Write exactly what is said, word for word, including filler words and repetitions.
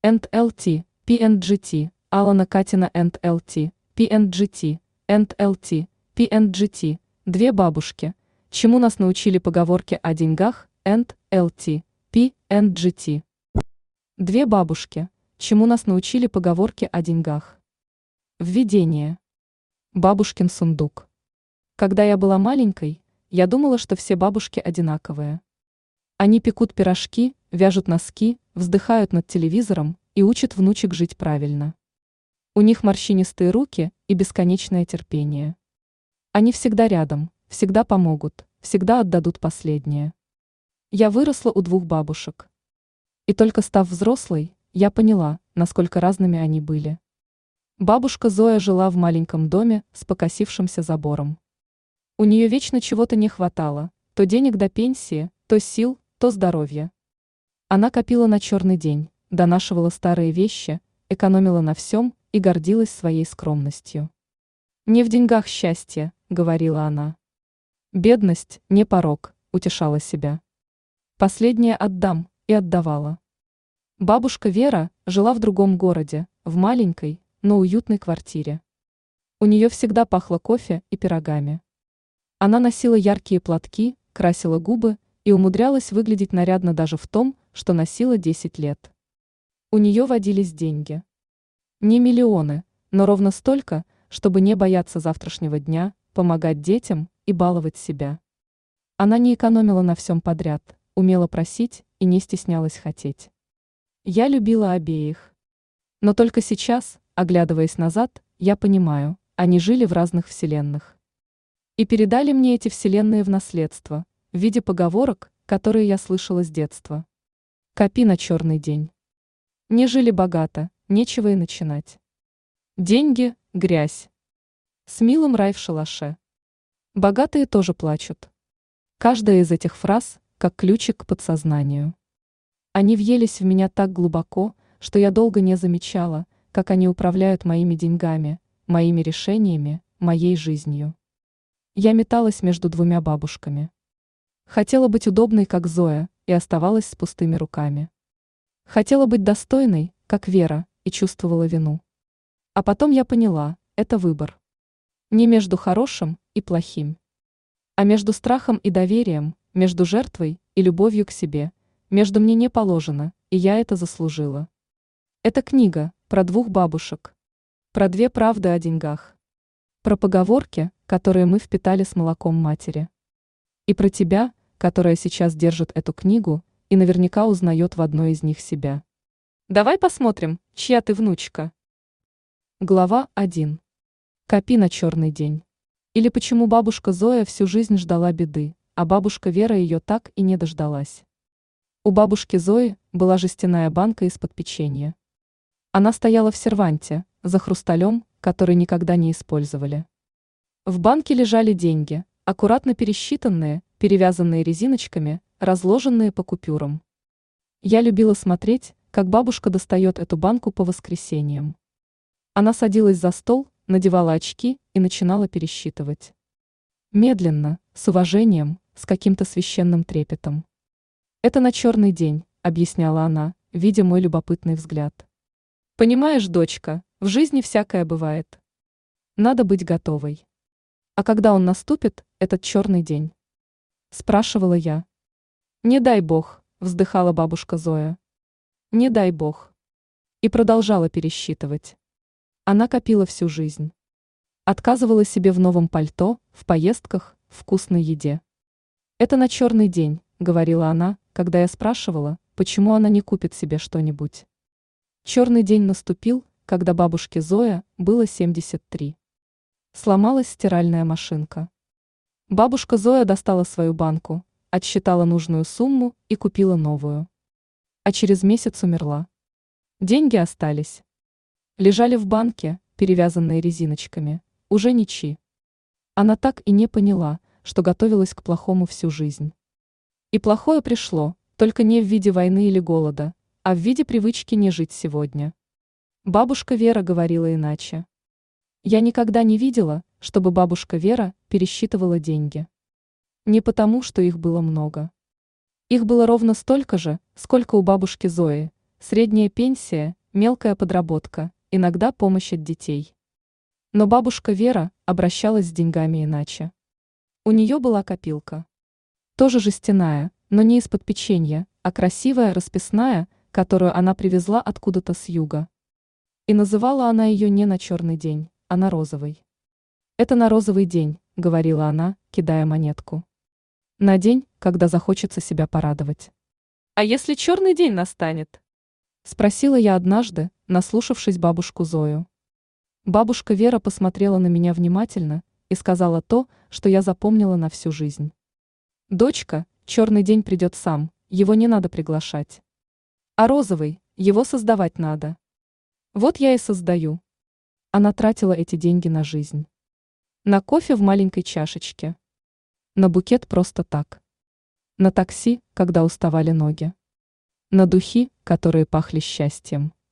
энд эл ти, пи энд джи ти, Алана Катина энд эл ти, пи энд джи ти, энд эл ти, пи энд джи ти, две бабушки, чему нас научили поговорки о деньгах, энд эл ти, пи энд джи ти. Две бабушки, чему нас научили поговорки о деньгах. Введение. Бабушкин сундук. Когда я была маленькой, я думала, что все бабушки одинаковые. Они пекут пирожки, вяжут носки, вздыхают над телевизором и учат внучек жить правильно. У них морщинистые руки и бесконечное терпение. Они всегда рядом, всегда помогут, всегда отдадут последнее. Я выросла у двух бабушек. И только став взрослой, я поняла, насколько разными они были. Бабушка Зоя жила в маленьком доме с покосившимся забором. У нее вечно чего-то не хватало, то денег до пенсии, то сил, то здоровья. Она копила на черный день, донашивала старые вещи, экономила на всем и гордилась своей скромностью. «Не в деньгах счастье», — говорила она. «Бедность — не порок», — утешала себя. «Последнее отдам», и отдавала. Бабушка Вера жила в другом городе, в маленькой, но уютной квартире. У нее всегда пахло кофе и пирогами. Она носила яркие платки, красила губы и умудрялась выглядеть нарядно даже в том, что носила десять лет. У нее водились деньги. Не миллионы, но ровно столько, чтобы не бояться завтрашнего дня, помогать детям и баловать себя. Она не экономила на всем подряд, умела просить и не стеснялась хотеть. Я любила обеих. Но только сейчас, оглядываясь назад, я понимаю, они жили в разных вселенных. И передали мне эти вселенные в наследство, в виде поговорок, которые я слышала с детства. Копи на черный день. Не жили богато, нечего и начинать. Деньги – грязь. С милым рай в шалаше. Богатые тоже плачут. Каждая из этих фраз – как ключик к подсознанию. Они въелись в меня так глубоко, что я долго не замечала, как они управляют моими деньгами, моими решениями, моей жизнью. Я металась между двумя бабушками. Хотела быть удобной, как Зоя, и оставалась с пустыми руками. Хотела быть достойной, как Вера, и чувствовала вину. А потом я поняла, это выбор. Не между хорошим и плохим, а между страхом и доверием, между жертвой и любовью к себе, между мне не положено, и я это заслужила. Это книга про двух бабушек, про две правды о деньгах, про поговорки, которые мы впитали с молоком матери. И про тебя, которая сейчас держит эту книгу и наверняка узнает в одной из них себя. Давай посмотрим, чья ты внучка. Глава один. Копи на черный день. Или почему бабушка Зоя всю жизнь ждала беды, а бабушка Вера ее так и не дождалась. У бабушки Зои была жестяная банка из-под печенья. Она стояла в серванте, за хрусталем, который никогда не использовали. В банке лежали деньги, аккуратно пересчитанные, перевязанные резиночками, разложенные по купюрам. Я любила смотреть, как бабушка достает эту банку по воскресеньям. Она садилась за стол, надевала очки и начинала пересчитывать. Медленно, с уважением, с каким-то священным трепетом. «Это на черный день», — объясняла она, видя мой любопытный взгляд. «Понимаешь, дочка, в жизни всякое бывает. Надо быть готовой. А когда он наступит, этот черный день?» Спрашивала я. «Не дай бог», — вздыхала бабушка Зоя. «Не дай бог». И продолжала пересчитывать. Она копила всю жизнь. Отказывала себе в новом пальто, в поездках, в вкусной еде. «Это на черный день», — говорила она, когда я спрашивала, почему она не купит себе что-нибудь. Черный день наступил, когда бабушке Зоя было семьдесят три. Сломалась стиральная машинка. Бабушка Зоя достала свою банку, отсчитала нужную сумму и купила новую. А через месяц умерла. Деньги остались. Лежали в банке, перевязанные резиночками, уже ничьи. Она так и не поняла, что готовилась к плохому всю жизнь. И плохое пришло, только не в виде войны или голода, а в виде привычки не жить сегодня. Бабушка Вера говорила иначе. Я никогда не видела, чтобы бабушка Вера пересчитывала деньги. Не потому, что их было много. Их было ровно столько же, сколько у бабушки Зои, средняя пенсия, мелкая подработка, иногда помощь от детей. Но бабушка Вера обращалась с деньгами иначе. У нее была копилка. Тоже жестяная, но не из-под печенья, а красивая, расписная, которую она привезла откуда-то с юга. И называла она ее не на черный день, а на розовый. «Это на розовый день», — говорила она, кидая монетку. «На день, когда захочется себя порадовать». «А если черный день настанет?» — спросила я однажды, наслушавшись бабушку Зою. Бабушка Вера посмотрела на меня внимательно и сказала то, что я запомнила на всю жизнь. «Дочка, черный день придет сам, его не надо приглашать. А розовый, его создавать надо. Вот я и создаю». Она тратила эти деньги на жизнь. На кофе в маленькой чашечке. На букет просто так. На такси, когда уставали ноги. На духи, которые пахли счастьем.